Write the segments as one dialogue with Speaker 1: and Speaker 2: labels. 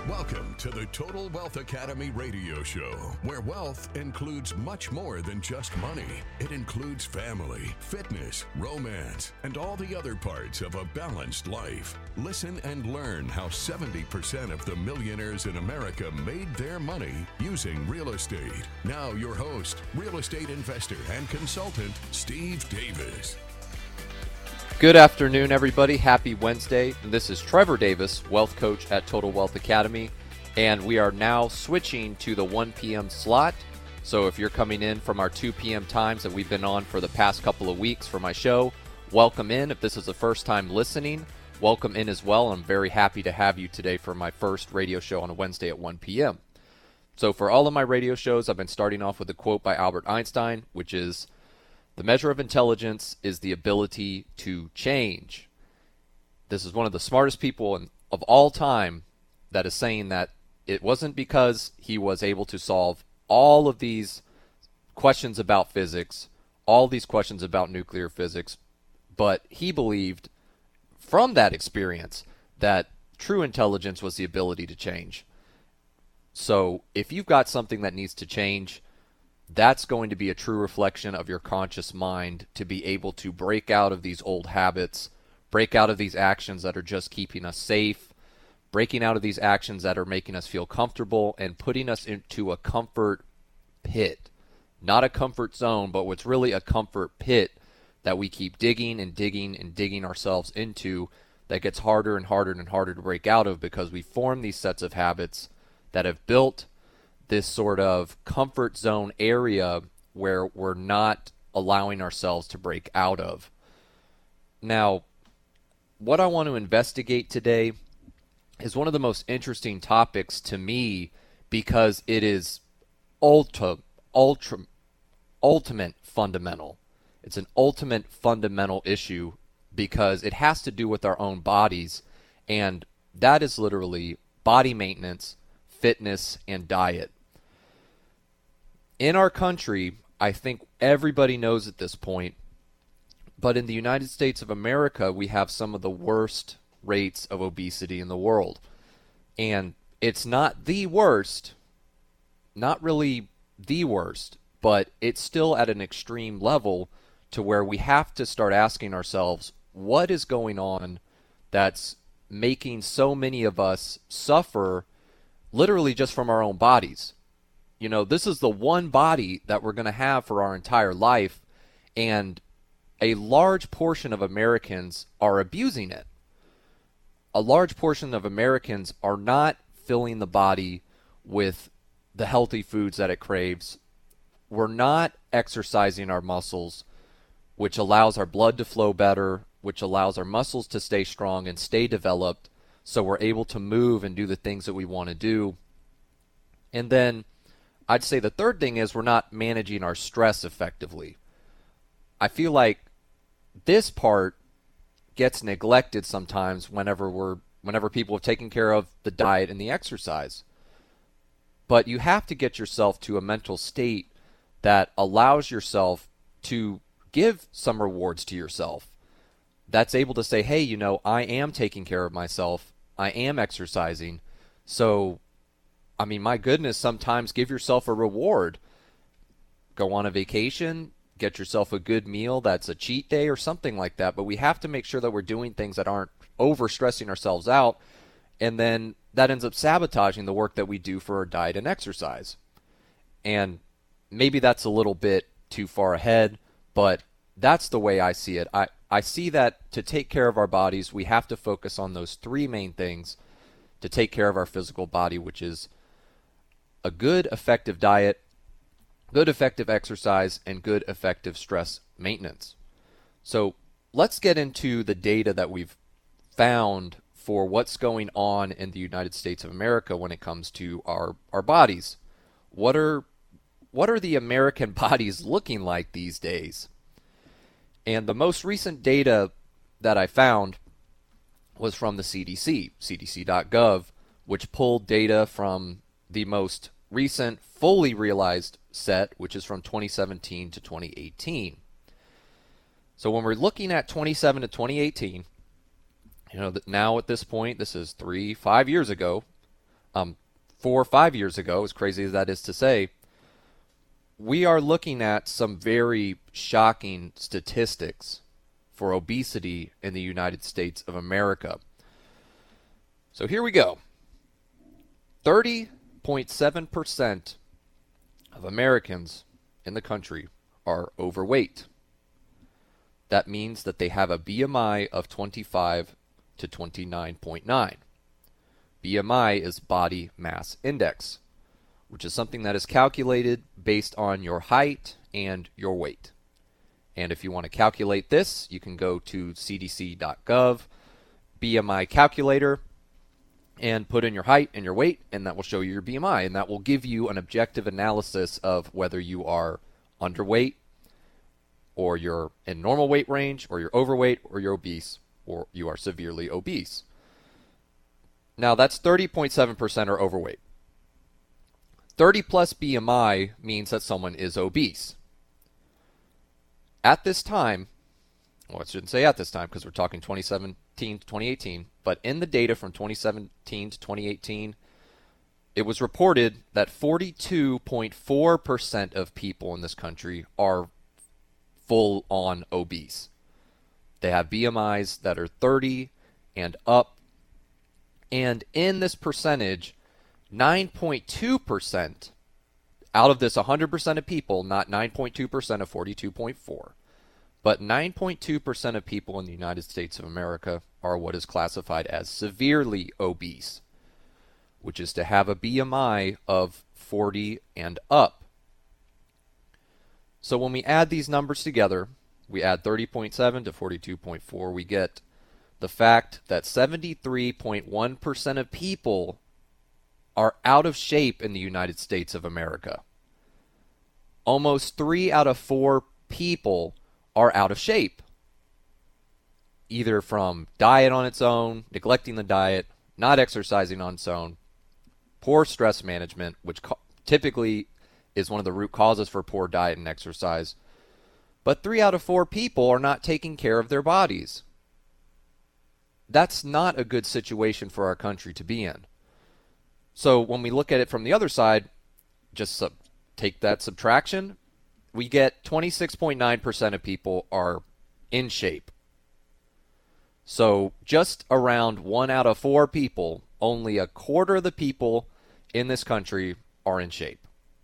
Speaker 1: Welcome to the Total Wealth Academy radio show, where wealth includes much more than just money. It includes family, fitness, romance, and all the other parts of a balanced life. Listen and learn how 70% of the millionaires in America made their money using real estate. Now your host, real estate investor and consultant, Steve Davis.
Speaker 2: Good afternoon, everybody. Happy Wednesday. This is Trevor Davis, wealth coach at Total Wealth Academy, and we are now switching to the 1 p.m. slot. So if you're coming in from our 2 p.m. times that we've been on for the past couple of weeks for my show, welcome in. If this is the first time listening, welcome in as well. I'm very happy to have you today for my first radio show on a Wednesday at 1 p.m. So for all of my radio shows, I've been starting off with a quote by Albert Einstein, which is, "The measure of intelligence is the ability to change." This is one of the smartest people of all time that is saying that it wasn't because he was able to solve all of these questions about physics, all these questions about nuclear physics, but he believed from that experience that true intelligence was the ability to change. So if you've got something that needs to change, that's going to be a true reflection of your conscious mind to be able to break out of these old habits, break out of these actions that are just keeping us safe, breaking out of these actions that are making us feel comfortable and putting us into a comfort pit. Not a comfort zone, but what's really a comfort pit that we keep digging and digging and digging ourselves into that gets harder and harder and harder to break out of because we form these sets of habits that have built this sort of comfort zone area where we're not allowing ourselves to break out of. Now, what I want to investigate today is one of the most interesting topics to me because it is ultimate fundamental. It's an ultimate fundamental issue because it has to do with our own bodies, and that is literally body maintenance, fitness, and diet. In our country, I think everybody knows at this point, but in the United States of America, we have some of the worst rates of obesity in the world. And it's not the worst, not really the worst, but it's still at an extreme level to where we have to start asking ourselves, what is going on that's making so many of us suffer literally just from our own bodies? You know, this is the one body that we're going to have for our entire life, and a large portion of Americans are abusing it. A large portion of Americans are not filling the body with the healthy foods that it craves. We're not exercising our muscles, which allows our blood to flow better, which allows our muscles to stay strong and stay developed, so we're able to move and do the things that we want to do. And then I'd say the third thing is we're not managing our stress effectively. I feel like this part gets neglected sometimes whenever people have taken care of the diet and the exercise. But you have to get yourself to a mental state that allows yourself to give some rewards to yourself. That's able to say, hey, you know, I am taking care of myself. I am exercising. So I mean, my goodness, sometimes give yourself a reward. Go on a vacation, get yourself a good meal that's a cheat day or something like that. But we have to make sure that we're doing things that aren't over-stressing ourselves out. And then that ends up sabotaging the work that we do for our diet and exercise. And maybe that's a little bit too far ahead, but that's the way I see it. I see that to take care of our bodies, we have to focus on those three main things to take care of our physical body, which is a good, effective diet, good, effective exercise, and good, effective stress maintenance. So let's get into the data that we've found for what's going on in the United States of America when it comes to our bodies. What are the American bodies looking like these days? And the most recent data that I found was from the CDC, cdc.gov, which pulled data from the most recent fully realized set, which is from 2017 to 2018. So when we're looking at 27 to 2018, you know, now at this point, this is 5 years ago, 4 or 5 years ago, as crazy as that is to say, we are looking at some very shocking statistics for obesity in the United States of America. So here we go. 30.7% of Americans in the country are overweight. That means that they have a BMI of 25 to 29.9. BMI is body mass index, which is something that is calculated based on your height and your weight. And if you want to calculate this, you can go to cdc.gov, BMI calculator, and put in your height and your weight, and that will show you your BMI, and that will give you an objective analysis of whether you are underweight, or you're in normal weight range, or you're overweight, or you're obese, or you are severely obese. Now that's 30.7% are overweight. 30 plus BMI means that someone is obese. At this time, well, I shouldn't say at this time because we're talking 2017 to 2018, but in the data from 2017 to 2018, it was reported that 42.4% of people in this country are full-on obese. They have BMIs that are 30 and up. And in this percentage, 9.2% out of this 100% of people, not 9.2% of 42.4%, but 9.2% of people in the United States of America are what is classified as severely obese, which is to have a BMI of 40 and up. So when we add these numbers together, we add 30.7 to 42.4, we get the fact that 73.1% of people are out of shape in the United States of America. Almost 3 out of 4 people are out of shape, either from diet on its own, neglecting the diet, not exercising on its own, poor stress management, which typically is one of the root causes for poor diet and exercise. But 3 out of 4 people are not taking care of their bodies. That's not a good situation for our country to be in. So when we look at it from the other side, just take that subtraction, we get 26.9% of people are in shape. So just around 1 out of 4 people, only a quarter of the people in this country are in shape.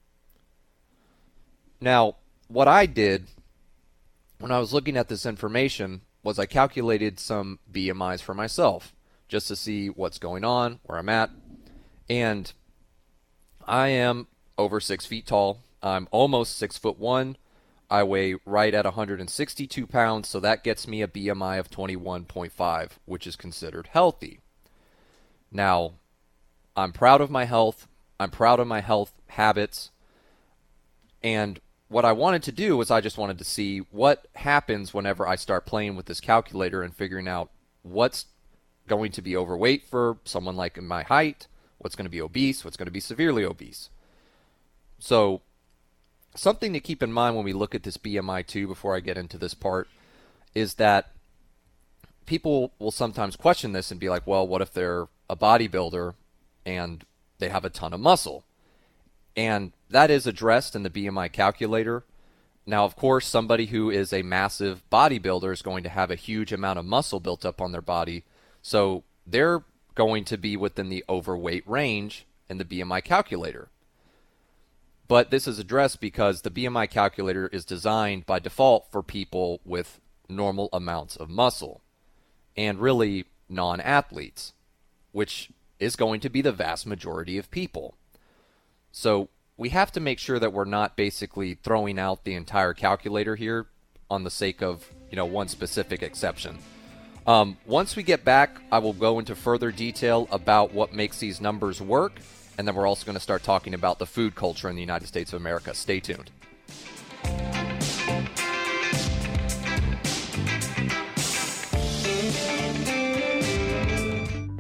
Speaker 2: Now, what I did when I was looking at this information was I calculated some BMIs for myself just to see what's going on, where I'm at. And I am over 6 feet tall. I'm almost 6'1". I weigh right at 162 pounds, so that gets me a BMI of 21.5, which is considered healthy. Now, I'm proud of my health. I'm proud of my health habits. And what I wanted to do was I just wanted to see what happens whenever I start playing with this calculator and figuring out what's going to be overweight for someone like my height, what's going to be obese, what's going to be severely obese. So something to keep in mind when we look at this BMI too, before I get into this part, is that people will sometimes question this and be like, well, what if they're a bodybuilder and they have a ton of muscle? And that is addressed in the BMI calculator. Now, of course, somebody who is a massive bodybuilder is going to have a huge amount of muscle built up on their body. So they're going to be within the overweight range in the BMI calculator. But this is addressed because the BMI calculator is designed by default for people with normal amounts of muscle and really non-athletes, which is going to be the vast majority of people. So we have to make sure that we're not basically throwing out the entire calculator here on the sake of, one specific exception. Once we get back, I will go into further detail about what makes these numbers work, and then we're also going to start talking about the food culture in the United States of America. Stay tuned.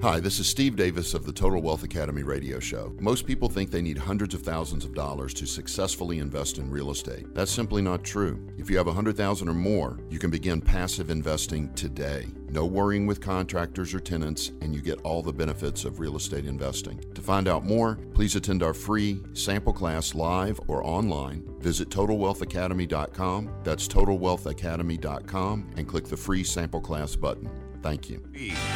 Speaker 3: Hi, this is Steve Davis of the Total Wealth Academy radio show. Most people think they need hundreds of thousands of dollars to successfully invest in real estate. That's simply not true. If you have $100,000 or more, you can begin passive investing today. No worrying with contractors or tenants, and you get all the benefits of real estate investing. To find out more, please attend our free sample class live or online. Visit TotalWealthAcademy.com. That's TotalWealthAcademy.com and click the free sample class button. Thank you.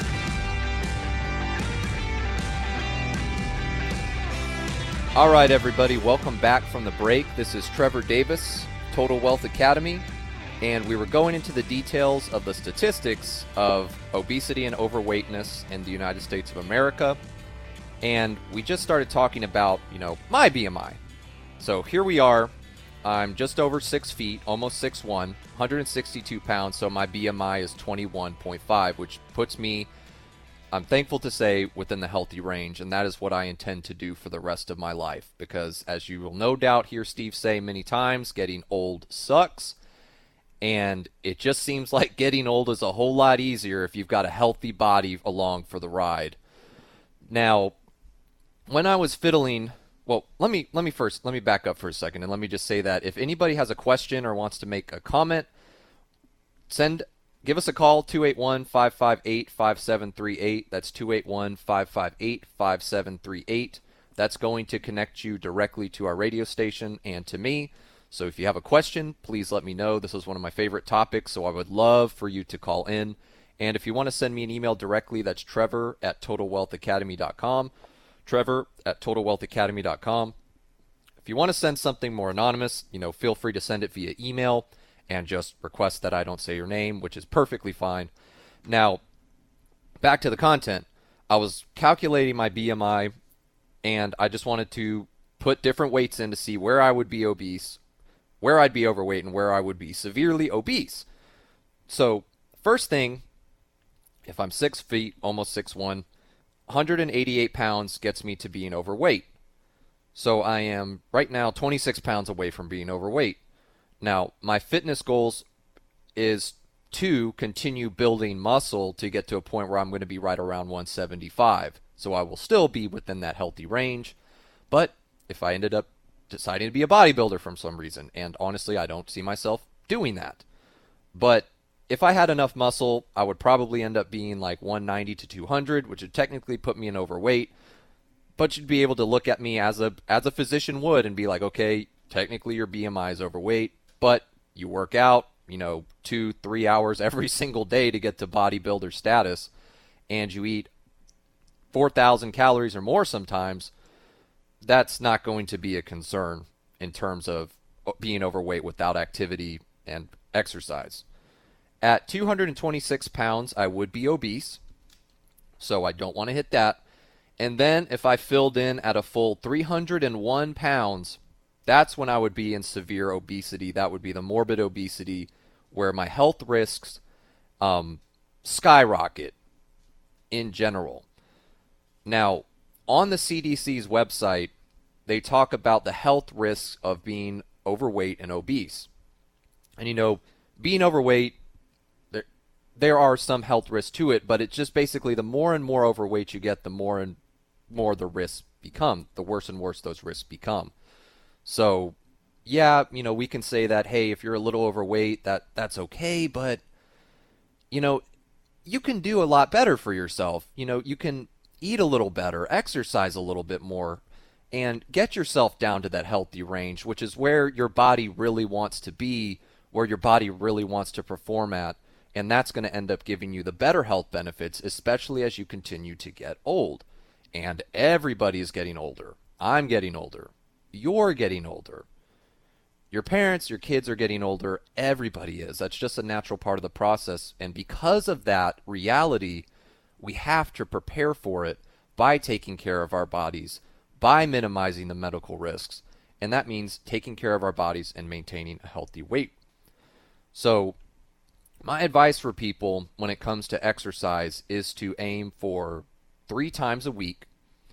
Speaker 2: All right, everybody, welcome back from the break. This is Trevor Davis, Total Wealth Academy, and we were going into the details of the statistics of obesity and overweightness in the United States of America, and we just started talking about, my BMI. So here we are. I'm just over 6 feet, almost 6'1", 162 pounds, so my BMI is 21.5, which puts me, I'm thankful to say, within the healthy range, and that is what I intend to do for the rest of my life, because as you will no doubt hear Steve say many times, getting old sucks, and it just seems like getting old is a whole lot easier if you've got a healthy body along for the ride. Now, when I was fiddling, well, let me back up for a second, and let me just say that if anybody has a question or wants to make a comment, give us a call, 281-558-5738. That's 281-558-5738. That's going to connect you directly to our radio station and to me. So if you have a question, please let me know. This is one of my favorite topics, so I would love for you to call in. And if you want to send me an email directly, that's Trevor@TotalWealthAcademy.com. Trevor@TotalWealthAcademy.com. If you want to send something more anonymous, feel free to send it via email and just request that I don't say your name, which is perfectly fine. Now, back to the content. I was calculating my BMI, and I just wanted to put different weights in to see where I would be obese, where I'd be overweight, and where I would be severely obese. So, first thing, if I'm 6 feet, almost 6'1", 188 pounds gets me to being overweight. So I am right now 26 pounds away from being overweight. Now, my fitness goals is to continue building muscle to get to a point where I'm going to be right around 175. So I will still be within that healthy range. But if I ended up deciding to be a bodybuilder from some reason, and honestly, I don't see myself doing that. But if I had enough muscle, I would probably end up being like 190 to 200, which would technically put me in overweight. But you'd be able to look at me as a physician would and be like, okay, technically your BMI is overweight, but you work out, 2-3 hours every single day to get to bodybuilder status, and you eat 4,000 calories or more sometimes. That's not going to be a concern in terms of being overweight without activity and exercise. At 226 pounds, I would be obese, so I don't want to hit that. And then if I filled in at a full 301 pounds, that's when I would be in severe obesity. That would be the morbid obesity where my health risks skyrocket in general. Now, on the CDC's website, they talk about the health risks of being overweight and obese. And being overweight, there are some health risks to it, but it's just basically the more and more overweight you get, the more and more the risks become, the worse and worse those risks become. So, yeah, we can say that, hey, if you're a little overweight, that's okay, but, you can do a lot better for yourself. You can eat a little better, exercise a little bit more, and get yourself down to that healthy range, which is where your body really wants to be, where your body really wants to perform at, and that's going to end up giving you the better health benefits, especially as you continue to get old. And everybody is getting older. I'm getting older. You're getting older. Your parents, your kids are getting older. Everybody is. That's just a natural part of the process. And because of that reality, we have to prepare for it by taking care of our bodies, by minimizing the medical risks. And that means taking care of our bodies and maintaining a healthy weight. So my advice for people when it comes to exercise is to aim for 3 times a week.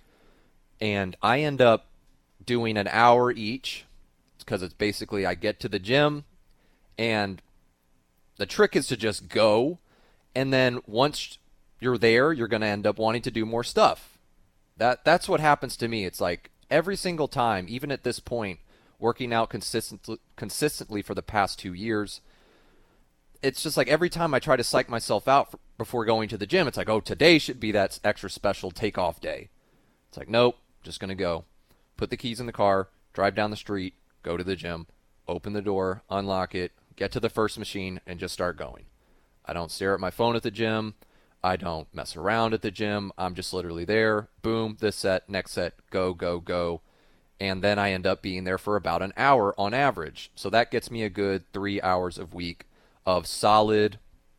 Speaker 2: And I end up doing an hour each because it's basically I get to the gym and the trick is to just go. And then once you're there, you're going to end up wanting to do more stuff. That's what happens to me. It's like every single time, even at this point, working out consistently for the past 2 years, it's just like every time I try to psych myself out before going to the gym, it's like, oh, today should be that extra special takeoff day. It's like, nope, just going to go. Put the keys in the car, drive down the street, go to the gym, open the door, unlock it, get to the first machine, and just start going. I don't stare at my phone at the gym. I don't mess around at the gym. I'm just literally there. Boom, this set, next set, go, go, go. And then I end up being there for about an hour on average. So that gets me a good 3 hours a week of solid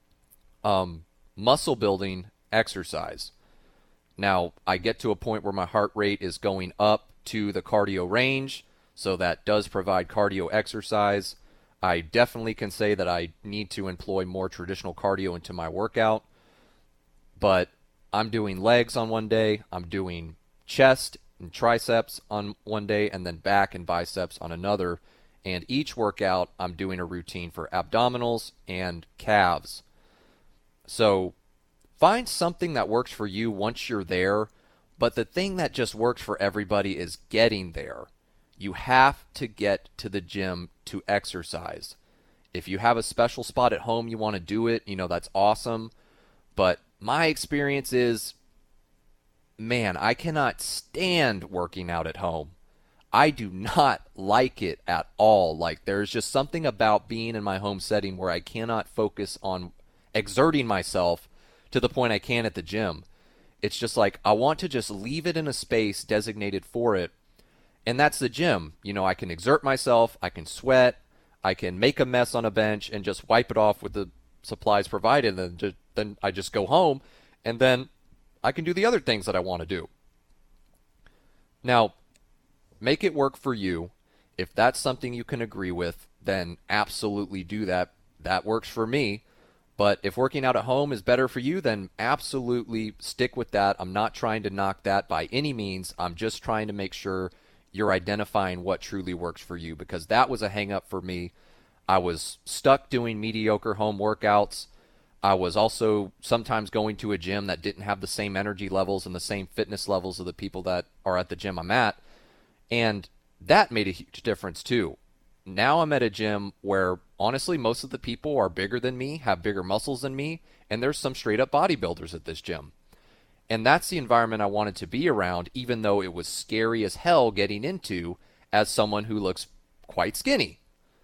Speaker 2: muscle building exercise. Now, I get to a point where my heart rate is going up to the cardio range, so that does provide cardio exercise. I definitely can say that I need to employ more traditional cardio into my workout, but I'm doing legs on one day, I'm doing chest and triceps on one day, and then back and biceps on another. And each workout, I'm doing a routine for abdominals and calves. So find something that works for you once you're there, but the thing that just works for everybody is getting there. You have to get to the gym to exercise. If you have a special spot at home you want to do it, that's awesome. But my experience is, man, I cannot stand working out at home. I do not like it at all. Like, there's just something about being in my home setting where I cannot focus on exerting myself to the point I can at the gym. It's just like I want to just leave it in a space designated for it, and that's the gym. I can exert myself, I can sweat, I can make a mess on a bench and just wipe it off with the supplies provided, and then I just go home, and then I can do the other things that I want to do. Now, make it work for you. If that's something you can agree with, then absolutely do that. That works for me. But if working out at home is better for you, then absolutely stick with that. I'm not trying to knock that by any means. I'm just trying to make sure you're identifying what truly works for you, because that was a hang up for me. I was stuck doing mediocre home workouts. I was also sometimes going to a gym that didn't have the same energy levels and the same fitness levels of the people that are at the gym I'm at. And that made a huge difference too. Now I'm at a gym where honestly most of the people are bigger than me, have bigger muscles than me, and there's some straight up bodybuilders at this gym. And that's the environment I wanted to be around, even though it was scary as hell getting into as someone who looks quite skinny.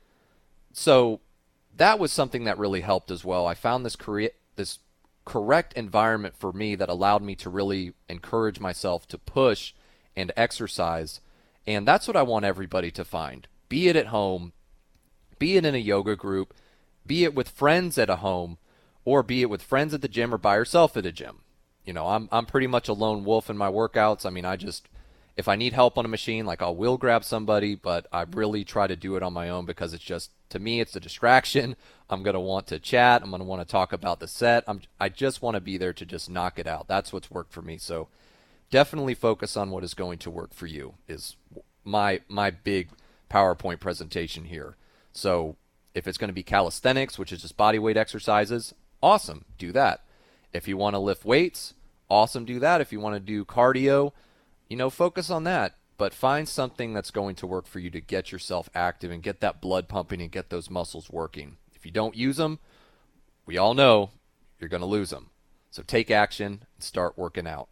Speaker 2: So that was something that really helped as well. I found this correct environment for me that allowed me to really encourage myself to push and exercise. And that's what I want everybody to find. Be it at home, be it in a yoga group, be it with friends at a home, or be it with friends at the gym or by yourself at a gym. I'm pretty much a lone wolf in my workouts. I mean, if I need help on a machine, like I will grab somebody, but I really try to do it on my own because it's just, to me, it's a distraction. I'm going to want to chat. I'm going to want to talk about the set. I just want to be there to just knock it out. That's what's worked for me. So definitely focus on what is going to work for you is my big PowerPoint presentation here. So if it's going to be calisthenics, which is just body weight exercises, awesome, do that. If you want to lift weights, awesome, do that. If you want to do cardio, focus on that. But find something that's going to work for you to get yourself active and get that blood pumping and get those muscles working. If you don't use them, we all know you're going to lose them. So take action and start working out.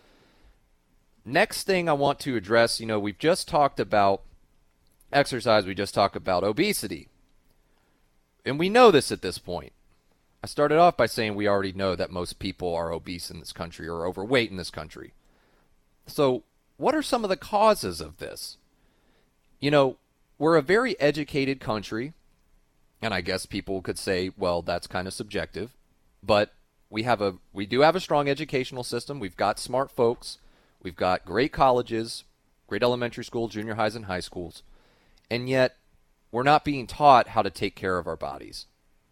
Speaker 2: Next thing I want to address, we've just talked about exercise, we just talked about obesity. And we know this at this point. I started off by saying we already know that most people are obese in this country or overweight in this country. So what are some of the causes of this? We're a very educated country, and I guess people could say, well, that's kind of subjective, but we do have a strong educational system. We've got smart folks. We've got great colleges, great elementary school, junior highs, and high schools. And yet, we're not being taught how to take care of our bodies.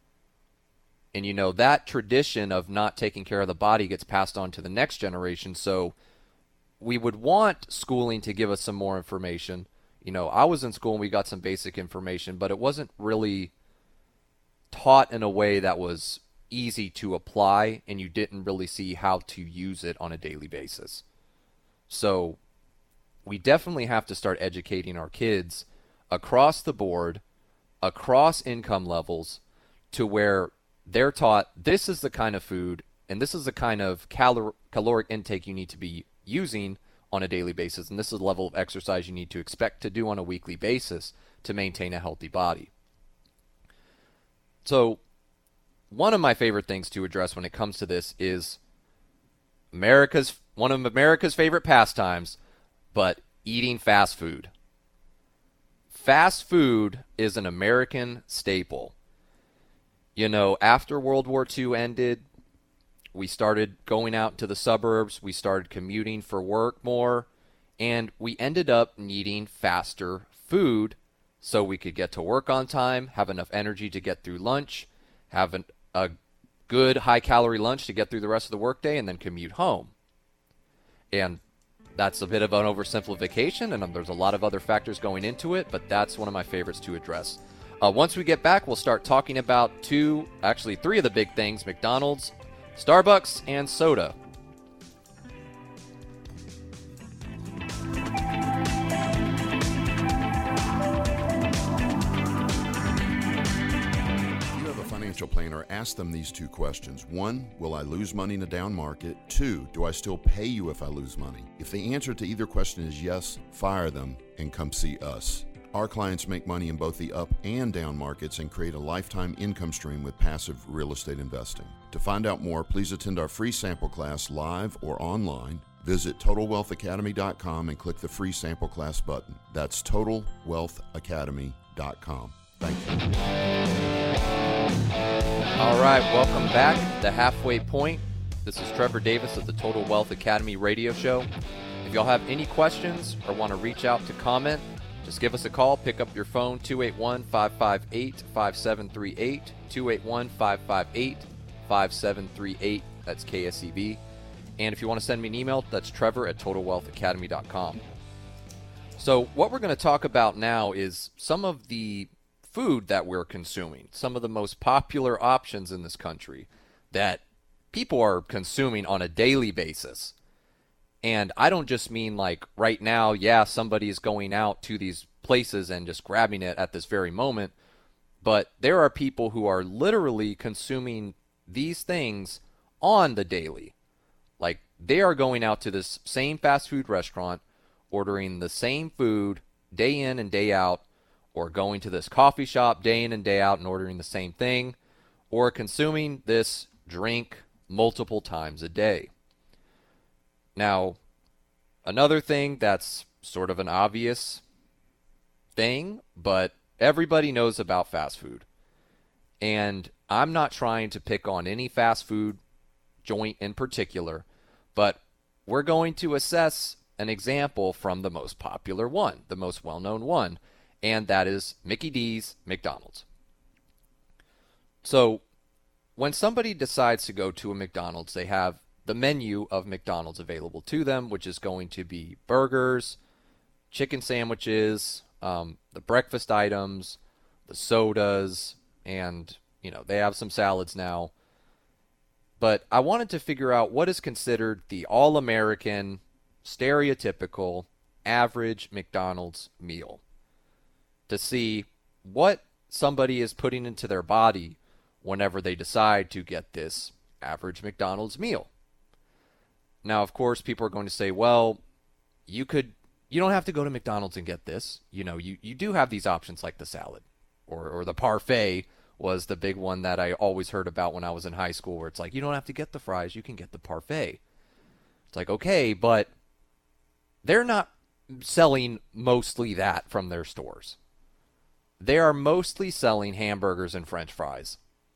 Speaker 2: And that tradition of not taking care of the body gets passed on to the next generation. So we would want schooling to give us some more information. I was in school and we got some basic information, but it wasn't really taught in a way that was, easy to apply and you didn't really see how to use it on a daily basis. So we definitely have to start educating our kids across the board, across income levels, to where they're taught this is the kind of food and this is the kind of caloric intake you need to be using on a daily basis, and this is the level of exercise you need to expect to do on a weekly basis to maintain a healthy body. So one of my favorite things to address when it comes to this is one of America's favorite pastimes, but eating fast food. Fast food is an American staple. You know, after World War II ended, we started going out to the suburbs, we started commuting for work more, and we ended up needing faster food so we could get to work on time, have enough energy to get through lunch, have a good high-calorie lunch to get through the rest of the workday, and then commute home. And that's a bit of an oversimplification, and there's a lot of other factors going into it, but that's one of my favorites to address. Once we get back, we'll start talking about three of the big things: McDonald's, Starbucks, and soda.
Speaker 3: Planner, ask them these two questions. 1, will I lose money in a down market? 2, do I still pay you if I lose money? If the answer to either question is yes, fire them and come see us. Our clients make money in both the up and down markets and create a lifetime income stream with passive real estate investing. To find out more, please attend our free sample class live or online. Visit TotalWealthAcademy.com and click the free sample class button. That's TotalWealthAcademy.com. Thank you.
Speaker 2: All right, welcome back. The Halfway Point. This is Trevor Davis of the Total Wealth Academy radio show. If y'all have any questions or want to reach out to comment, just give us a call. Pick up your phone, 281-558-5738, 281-558-5738. That's KSEB. And if you want to send me an email, that's trevor@totalwealthacademy.com. So what we're going to talk about now is some of the food that we're consuming, some of the most popular options in this country that people are consuming on a daily basis. And I don't just mean like right now, somebody's going out to these places and just grabbing it at this very moment, but there are people who are literally consuming these things on the daily. Like they are going out to this same fast food restaurant, ordering the same food day in and day out, or going to this coffee shop day in and day out and ordering the same thing, or consuming this drink multiple times a day. Now, another thing that's sort of an obvious thing, but everybody knows about fast food. And I'm not trying to pick on any fast food joint in particular, but we're going to assess an example from the most popular one, the most well-known one, and that is Mickey D's McDonald's. So when somebody decides to go to a McDonald's, they have the menu of McDonald's available to them, which is going to be burgers, chicken sandwiches, the breakfast items, the sodas, and they have some salads now. But I wanted to figure out what is considered the all-American, stereotypical, average McDonald's meal, to see what somebody is putting into their body whenever they decide to get this average McDonald's meal. Now, of course, people are going to say, well, you don't have to go to McDonald's and get this. You do have these options like the salad or the parfait was the big one that I always heard about when I was in high school, where it's like, you don't have to get the fries, you can get the parfait. It's like, okay, but they're not selling mostly that from their stores. They are mostly selling hamburgers and French fries.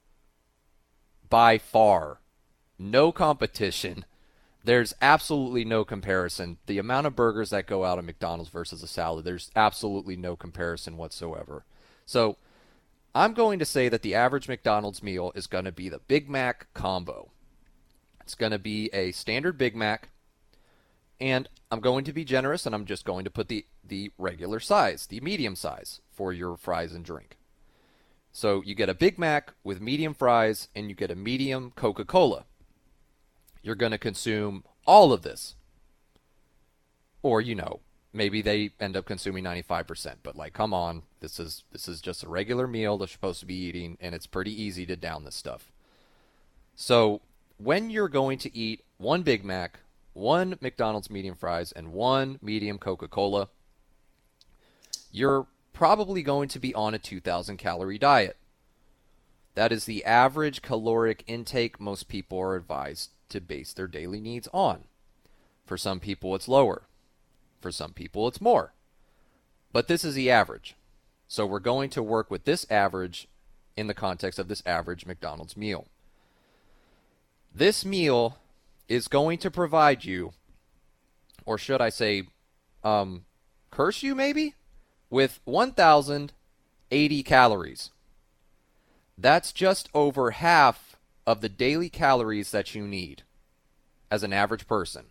Speaker 2: By far. No competition. There's absolutely no comparison. The amount of burgers that go out of McDonald's versus a salad, there's absolutely no comparison whatsoever. So I'm going to say that the average McDonald's meal is going to be the Big Mac combo. It's going to be a standard Big Mac, and I'm going to be generous, and I'm just going to put the regular size, the medium size, for your fries and drink. So you get a Big Mac with medium fries and you get a medium Coca-Cola. You're going to consume all of this. Or, maybe they end up consuming 95%. But like, come on, this is just a regular meal they're supposed to be eating, and it's pretty easy to down this stuff. So when you're going to eat one Big Mac, one McDonald's medium fries, and one medium Coca-Cola, you're probably going to be on a 2,000 calorie diet. That is the average caloric intake most people are advised to base their daily needs on. For some people, it's lower. For some people, it's more. But this is the average. So we're going to work with this average in the context of this average McDonald's meal. This meal is going to provide you, or should I say, curse you maybe, with 1,080 calories. That's just over half of the daily calories that you need as an average person.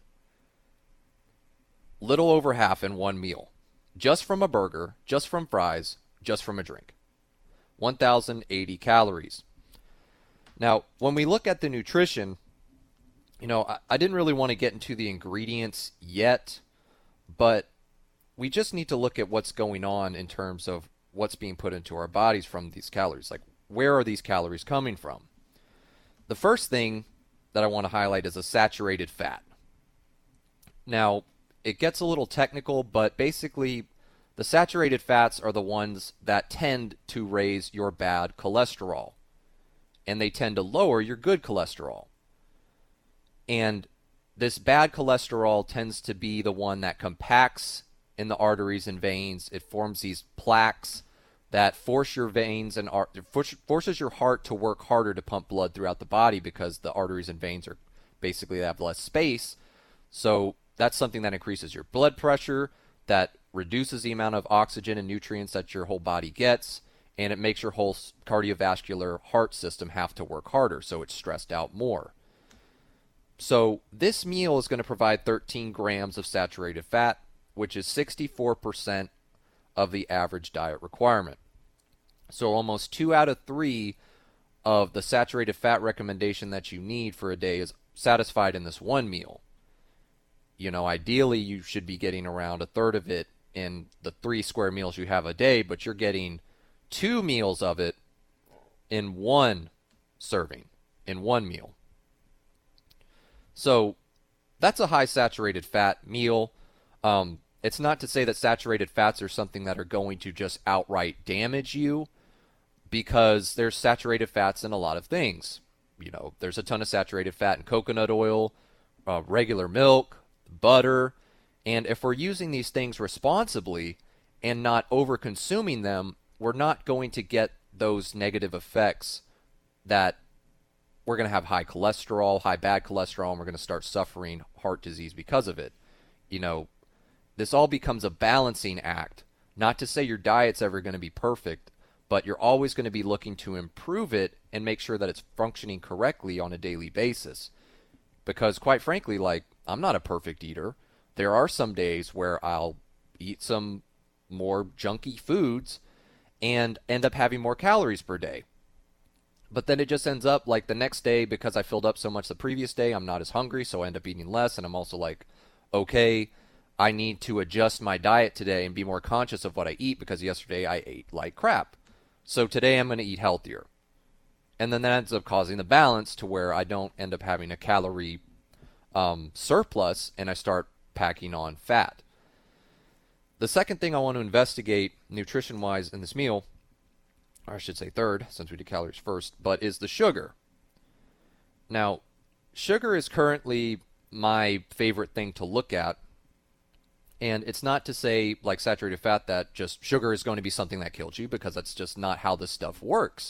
Speaker 2: Little over half in one meal. Just from a burger, just from fries, just from a drink. 1,080 calories. Now, when we look at the nutrition, I didn't really want to get into the ingredients yet, but we just need to look at what's going on in terms of what's being put into our bodies from these calories. Like, where are these calories coming from? The first thing that I want to highlight is a saturated fat. Now, it gets a little technical, but basically, the saturated fats are the ones that tend to raise your bad cholesterol, and they tend to lower your good cholesterol. And this bad cholesterol tends to be the one that compacts in the arteries and veins. It forms these plaques that force your veins and forces your heart to work harder to pump blood throughout the body, because the arteries and veins are basically, they have less space. So that's something that increases your blood pressure, that reduces the amount of oxygen and nutrients that your whole body gets, and it makes your whole cardiovascular heart system have to work harder, so it's stressed out more. So this meal is going to provide 13 grams of saturated fat, which is 64% of the average diet requirement. So almost 2 out of 3 of the saturated fat recommendation that you need for a day is satisfied in this one meal. Ideally you should be getting around a third of it in the 3 square meals you have a day, but you're getting 2 meals of it in one serving, in one meal. So that's a high saturated fat meal. It's not to say that saturated fats are something that are going to just outright damage you, because there's saturated fats in a lot of things. There's a ton of saturated fat in coconut oil, regular milk, butter, and if we're using these things responsibly and not over-consuming them, we're not going to get those negative effects that we're going to have high cholesterol, high bad cholesterol, and we're going to start suffering heart disease because of it. This all becomes a balancing act. Not to say your diet's ever going to be perfect, but you're always going to be looking to improve it and make sure that it's functioning correctly on a daily basis. Because quite frankly, I'm not a perfect eater. There are some days where I'll eat some more junky foods and end up having more calories per day. But then it just ends up like the next day, because I filled up so much the previous day, I'm not as hungry, so I end up eating less, and I'm also like, okay, I need to adjust my diet today and be more conscious of what I eat, because yesterday I ate like crap. So today I'm going to eat healthier. And then that ends up causing the balance to where I don't end up having a calorie surplus, and I start packing on fat. The second thing I want to investigate nutrition-wise in this meal, or I should say third, since we did calories first, but is the sugar. Now, sugar is currently my favorite thing to look at, and it's not to say, like saturated fat, that just sugar is going to be something that kills you, because that's just not how this stuff works.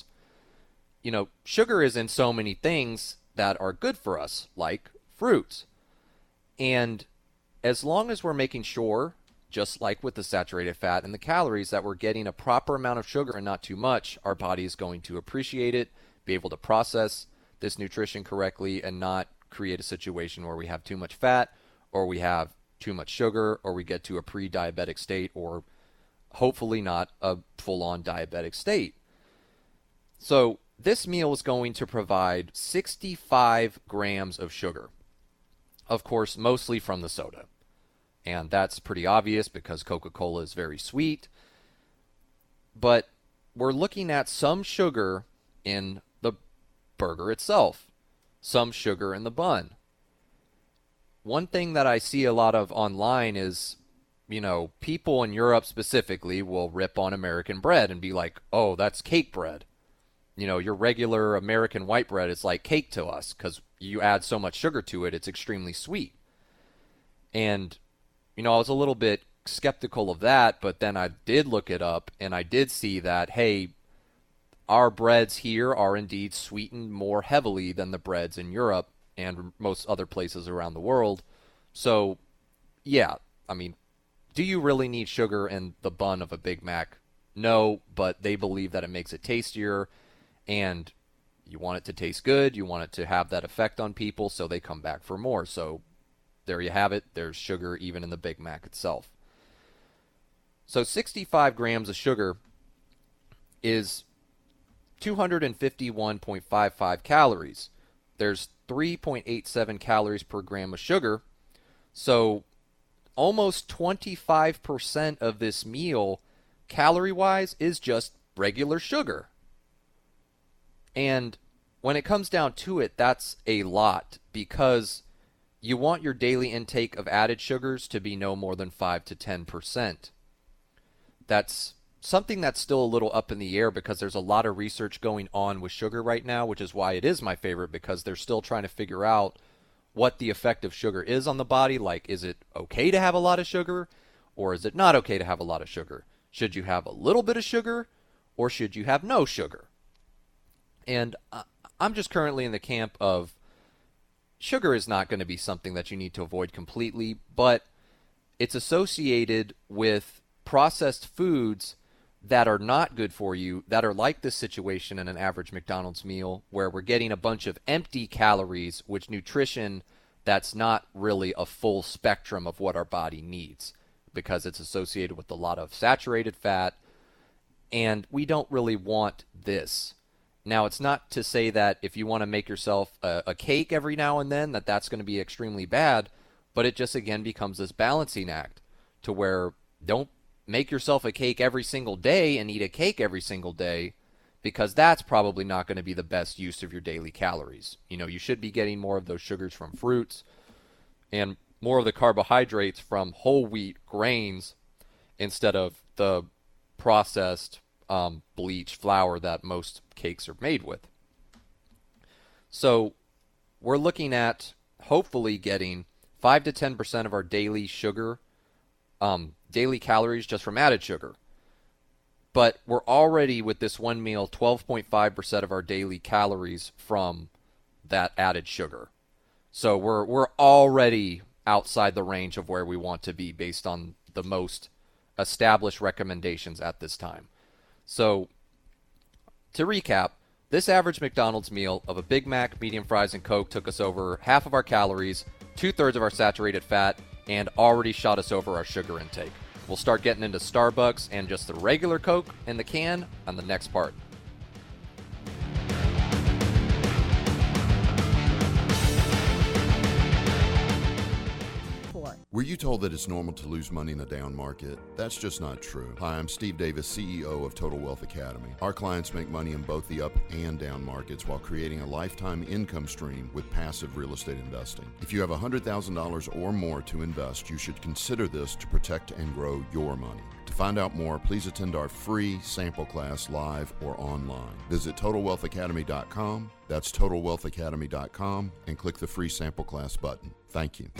Speaker 2: Sugar is in so many things that are good for us, like fruits. And as long as we're making sure, just like with the saturated fat and the calories, that we're getting a proper amount of sugar and not too much, our body is going to appreciate it, be able to process this nutrition correctly, and not create a situation where we have too much fat, or we have too much sugar, or we get to a pre-diabetic state, or hopefully not a full-on diabetic state. So this meal is going to provide 65 grams of sugar. Of course, mostly from the soda. And that's pretty obvious because Coca-Cola is very sweet. But we're looking at some sugar in the burger itself, some sugar in the bun. One thing that I see a lot of online is, people in Europe specifically will rip on American bread and be like, oh, that's cake bread. Your regular American white bread is like cake to us because you add so much sugar to it, it's extremely sweet. And, I was a little bit skeptical of that, but then I did look it up and I did see that, hey, our breads here are indeed sweetened more heavily than the breads in Europe and most other places around the world. So, yeah, do you really need sugar in the bun of a Big Mac? No, but they believe that it makes it tastier, and you want it to taste good, you want it to have that effect on people, so they come back for more. So there you have it. There's sugar even in the Big Mac itself. So 65 grams of sugar is 251.55 calories. There's 3.87 calories per gram of sugar. So almost 25% of this meal, calorie-wise, is just regular sugar. And when it comes down to it, that's a lot because you want your daily intake of added sugars to be no more than 5 to 10%. That's something that's still a little up in the air because there's a lot of research going on with sugar right now, which is why it is my favorite, because they're still trying to figure out what the effect of sugar is on the body. Like, is it okay to have a lot of sugar, or is it not okay to have a lot of sugar? Should you have a little bit of sugar, or should you have no sugar? And I'm just currently in the camp of sugar is not going to be something that you need to avoid completely, but it's associated with processed foods that are not good for you, that are like this situation in an average McDonald's meal where we're getting a bunch of empty calories, which nutrition that's not really a full spectrum of what our body needs because it's associated with a lot of saturated fat, and we don't really want this. Now, it's not to say that if you want to make yourself a cake every now and then, that's going to be extremely bad, but it just, again, becomes this balancing act to where don't make yourself a cake every single day and eat a cake every single day, because that's probably not going to be the best use of your daily calories. You should be getting more of those sugars from fruits and more of the carbohydrates from whole wheat grains instead of the processed bleached flour that most cakes are made with. So we're looking at hopefully getting 5 to 10% of our daily sugar, daily calories just from added sugar. But we're already, with this one meal, 12.5% of our daily calories from that added sugar. So we're already outside the range of where we want to be based on the most established recommendations at this time. So, to recap, this average McDonald's meal of a Big Mac, medium fries, and Coke took us over half of our calories, 2/3 of our saturated fat, and already shot us over our sugar intake. We'll start getting into Starbucks and just the regular Coke in the can on the next part.
Speaker 3: Were you told that it's normal to lose money in a down market? That's just not true. Hi, I'm Steve Davis, CEO of Total Wealth Academy. Our clients make money in both the up and down markets while creating a lifetime income stream with passive real estate investing. If you have $100,000 or more to invest, you should consider this to protect and grow your money. To find out more, please attend our free sample class live or online. Visit TotalWealthAcademy.com. That's TotalWealthAcademy.com and click the free sample class button. Thank you.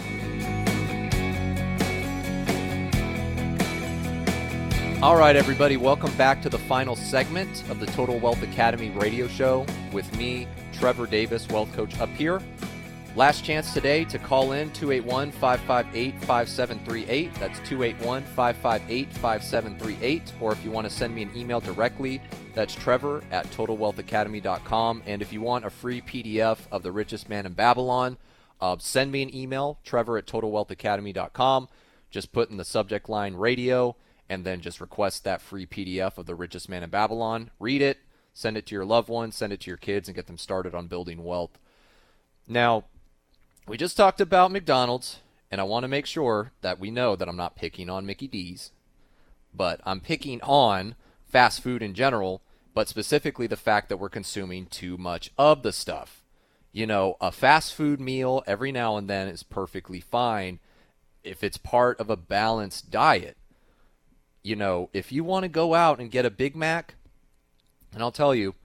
Speaker 2: All right, everybody, welcome back to the final segment of the Total Wealth Academy radio show with me, Trevor Davis, Wealth Coach, up here. Last chance today to call in, 281-558-5738. That's 281-558-5738. Or if you want to send me an email directly, that's trevor@totalwealthacademy.com. And if you want a free PDF of The Richest Man in Babylon, send me an email, trevor@totalwealthacademy.com. Just put in the subject line radio, and then just request that free PDF of The Richest Man in Babylon. Read it, Send it to your loved ones, send it to your kids, and get them started on building wealth. Now, we just talked about McDonald's, and I want to make sure that we know that I'm not picking on Mickey D's, but I'm picking on fast food in general, but specifically the fact that we're consuming too much of the stuff. You know, a fast food meal every now and then is perfectly fine if it's part of a balanced diet. You know, if you want to go out and get a Big Mac, and I'll tell you,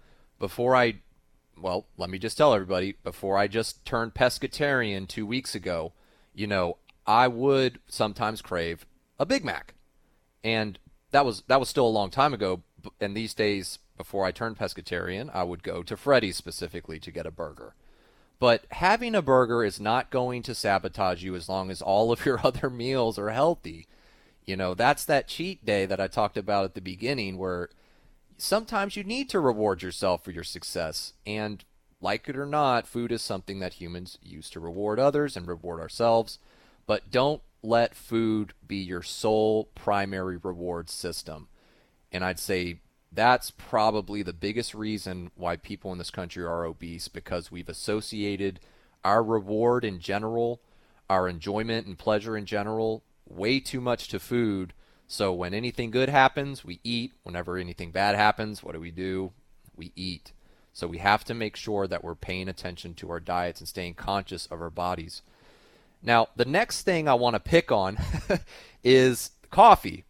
Speaker 2: let me just tell everybody, before I just turned pescatarian 2 weeks ago, you know, I would sometimes crave a Big Mac. And that was still a long time ago, and these days, before I turned pescatarian, I would go to Freddy's specifically to get a burger. But having a burger is not going to sabotage you as long as all of your other meals are healthy. You know, that's that cheat day that I talked about at the beginning, where sometimes you need to reward yourself for your success. And like it or not, food is something that humans use to reward others and reward ourselves. But don't let food be your sole primary reward system. And I'd say that's probably the biggest reason why people in this country are obese, because we've associated our reward in general, our enjoyment and pleasure in general, way too much to food. So when anything good happens, we eat. Whenever anything bad happens, what do? We eat. So we have to make sure that we're paying attention to our diets and staying conscious of our bodies. Now, the next thing I want to pick on is coffee.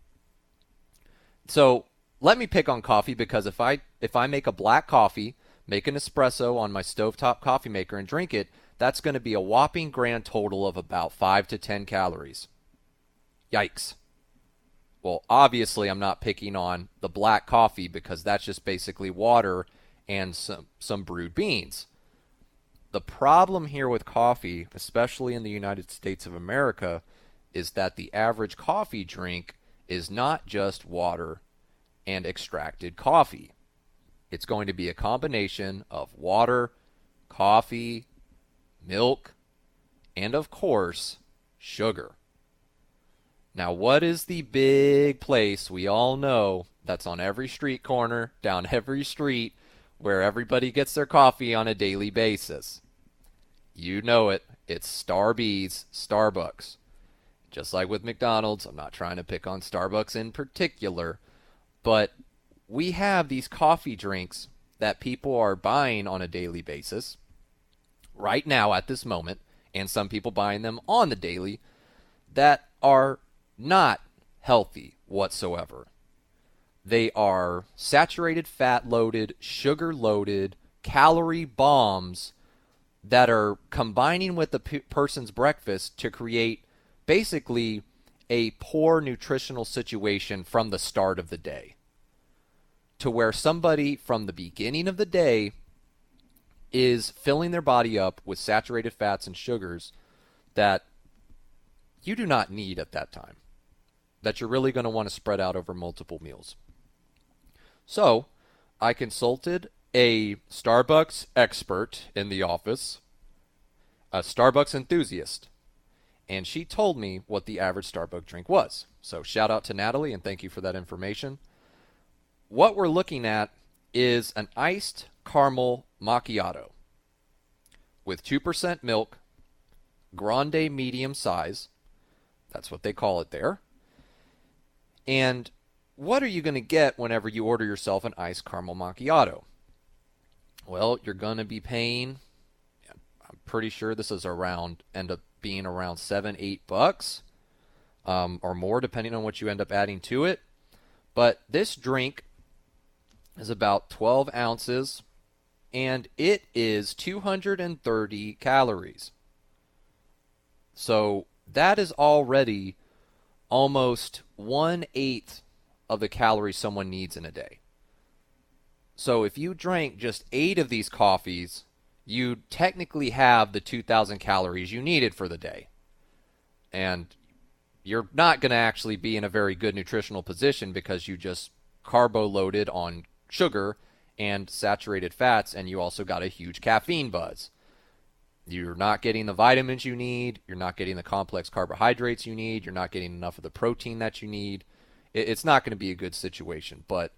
Speaker 2: So let me pick on coffee, because if I make a black coffee, make an espresso on my stovetop coffee maker and drink it, that's going to be a whopping grand total of about 5 to 10 calories. Yikes. Well, obviously I'm not picking on the black coffee, because that's just basically water and some brewed beans. The problem here with coffee, especially in the United States of America, is that the average coffee drink is not just water and extracted coffee. It's going to be a combination of water, coffee, milk, and of course, sugar. Now, what is the big place we all know that's on every street corner, down every street, where everybody gets their coffee on a daily basis? You know it. It's Starbucks. Just like with McDonald's, I'm not trying to pick on Starbucks in particular, but we have these coffee drinks that people are buying on a daily basis right now at this moment, and some people buying them on the daily, that are not healthy whatsoever. They are saturated fat loaded, sugar loaded, calorie bombs that are combining with the person's breakfast to create basically a poor nutritional situation from the start of the day, to where somebody from the beginning of the day is filling their body up with saturated fats and sugars that you do not need at that time, that you're really going to want to spread out over multiple meals. So I consulted a Starbucks expert in the office, a Starbucks enthusiast, and she told me what the average Starbucks drink was. So shout out to Natalie, and thank you for that information. What we're looking at is an iced caramel macchiato with 2% milk, grande medium size. That's what they call it there. And what are you going to get whenever you order yourself an iced caramel macchiato? Well, you're going to be paying, I'm pretty sure this is end up being around $7-8 or more, depending on what you end up adding to it. But this drink is about 12 ounces, and it is 230 calories. So that is already almost 1/8 of the calories someone needs in a day. So if you drank just 8 of these coffees, you'd technically have the 2,000 calories you needed for the day. And you're not going to actually be in a very good nutritional position, because you just carbo-loaded on sugar and saturated fats, and you also got a huge caffeine buzz. You're not getting the vitamins you need. You're not getting the complex carbohydrates you need. You're not getting enough of the protein that you need. It's not going to be a good situation. But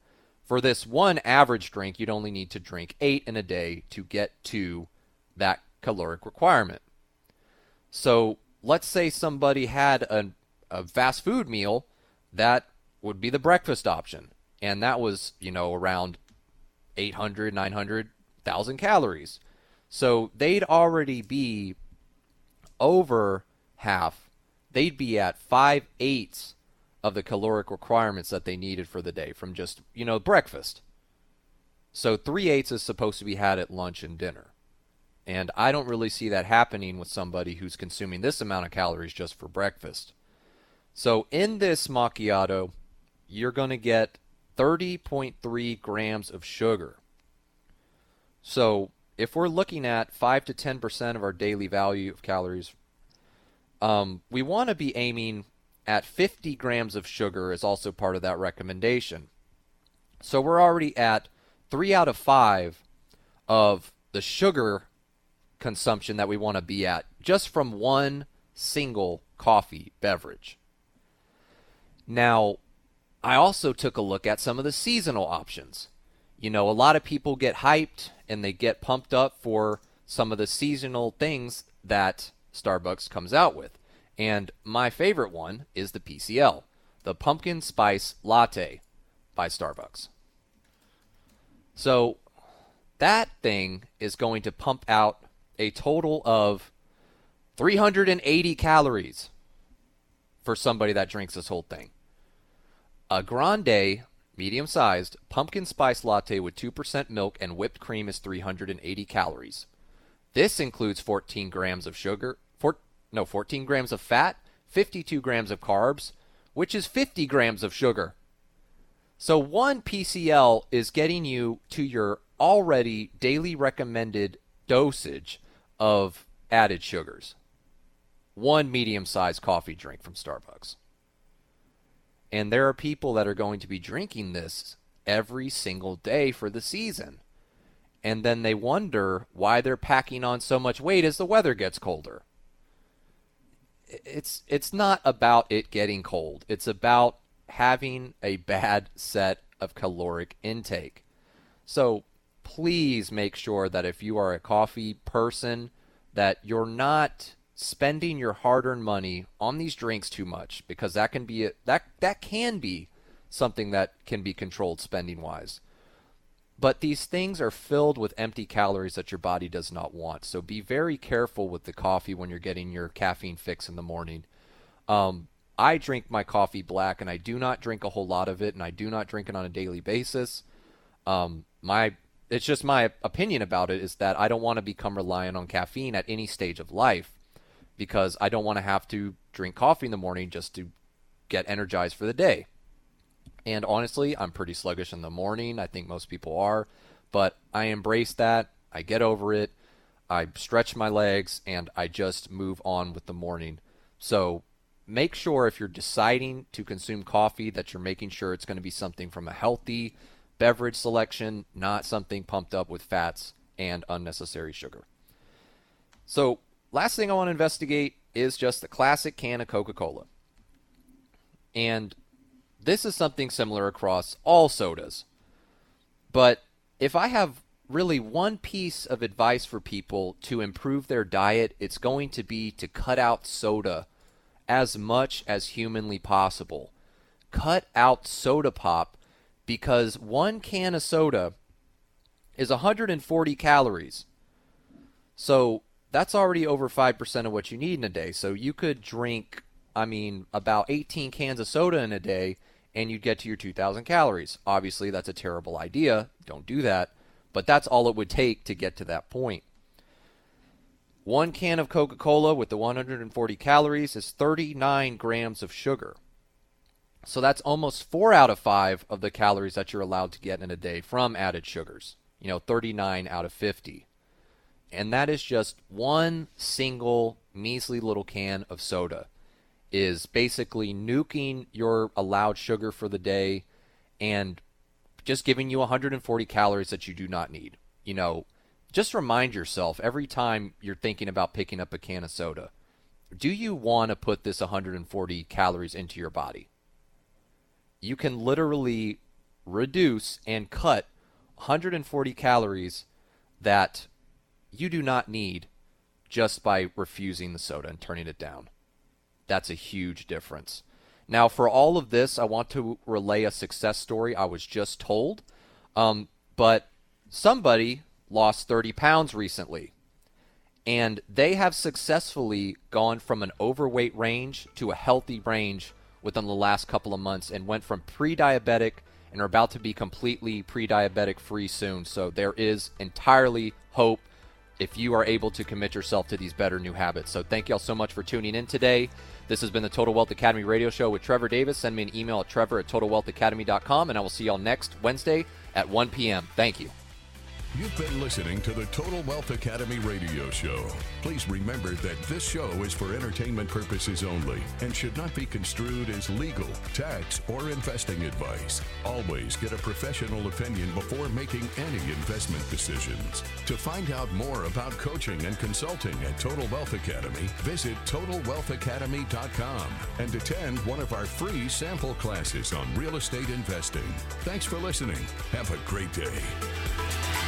Speaker 2: For this one average drink, you'd only need to drink 8 in a day to get to that caloric requirement. So let's say somebody had a fast food meal, that would be the breakfast option. And that was, around 800, 900, 1,000 calories. So they'd already be over half. They'd be at 5/8 of the caloric requirements that they needed for the day from just, breakfast. So 3/8 is supposed to be had at lunch and dinner. And I don't really see that happening with somebody who's consuming this amount of calories just for breakfast. So in this macchiato, you're going to get 30.3 grams of sugar. So if we're looking at 5 to 10% of our daily value of calories, we want to be aiming at 50 grams of sugar is also part of that recommendation. So we're already at 3 out of 5 of the sugar consumption that we want to be at just from one single coffee beverage. Now, I also took a look at some of the seasonal options. A lot of people get hyped and they get pumped up for some of the seasonal things that Starbucks comes out with. And my favorite one is the PCL, the Pumpkin Spice Latte by Starbucks. So that thing is going to pump out a total of 380 calories for somebody that drinks this whole thing. A grande, medium-sized, pumpkin spice latte with 2% milk and whipped cream is 380 calories. This includes 14 grams of sugar, 14 grams of fat, 52 grams of carbs, which is 50 grams of sugar. So one PCL is getting you to your already daily recommended dosage of added sugars. One medium-sized coffee drink from Starbucks. And there are people that are going to be drinking this every single day for the season. And then they wonder why they're packing on so much weight as the weather gets colder. It's not about it getting cold. It's about having a bad set of caloric intake. So please make sure that if you are a coffee person, that you're not spending your hard-earned money on these drinks too much, because that can be something that can be controlled spending-wise. But these things are filled with empty calories that your body does not want. So be very careful with the coffee when you're getting your caffeine fix in the morning. I drink my coffee black, and I do not drink a whole lot of it, and I do not drink it on a daily basis. It's just my opinion about it is that I don't want to become reliant on caffeine at any stage of life, because I don't want to have to drink coffee in the morning just to get energized for the day. And honestly, I'm pretty sluggish in the morning. I think most people are. But I embrace that. I get over it. I stretch my legs, and I just move on with the morning. So make sure if you're deciding to consume coffee that you're making sure it's going to be something from a healthy beverage selection, not something pumped up with fats and unnecessary sugar. So last thing I want to investigate is just the classic can of Coca-Cola. And this is something similar across all sodas. But if I have really one piece of advice for people to improve their diet, it's going to be to cut out soda as much as humanly possible. Cut out soda pop, because one can of soda is 140 calories. So that's already over 5% of what you need in a day. So you could drink, about 18 cans of soda in a day, and you'd get to your 2,000 calories. Obviously, that's a terrible idea. Don't do that. But that's all it would take to get to that point. One can of Coca-Cola with the 140 calories is 39 grams of sugar. So that's almost 4 out of 5 of the calories that you're allowed to get in a day from added sugars. 39 out of 50. And that is just one single measly little can of soda. Is basically nuking your allowed sugar for the day and just giving you 140 calories that you do not need. Just remind yourself every time you're thinking about picking up a can of soda, do you want to put this 140 calories into your body? You can literally reduce and cut 140 calories that you do not need just by refusing the soda and turning it down. That's a huge difference. Now, for all of this, I want to relay a success story I was just told. But somebody lost 30 pounds recently, and they have successfully gone from an overweight range to a healthy range within the last couple of months and went from pre-diabetic and are about to be completely pre-diabetic free soon. So there is entirely hope if you are able to commit yourself to these better new habits. So thank you all so much for tuning in today. This has been the Total Wealth Academy radio show with Trevor Davis. Send me an email at trevor@totalwealthacademy.com, and I will see you all next Wednesday at 1 p.m. Thank you.
Speaker 1: You've been listening to the Total Wealth Academy radio show. Please remember that this show is for entertainment purposes only and should not be construed as legal, tax, or investing advice. Always get a professional opinion before making any investment decisions. To find out more about coaching and consulting at Total Wealth Academy, visit TotalWealthAcademy.com and attend one of our free sample classes on real estate investing. Thanks for listening. Have a great day.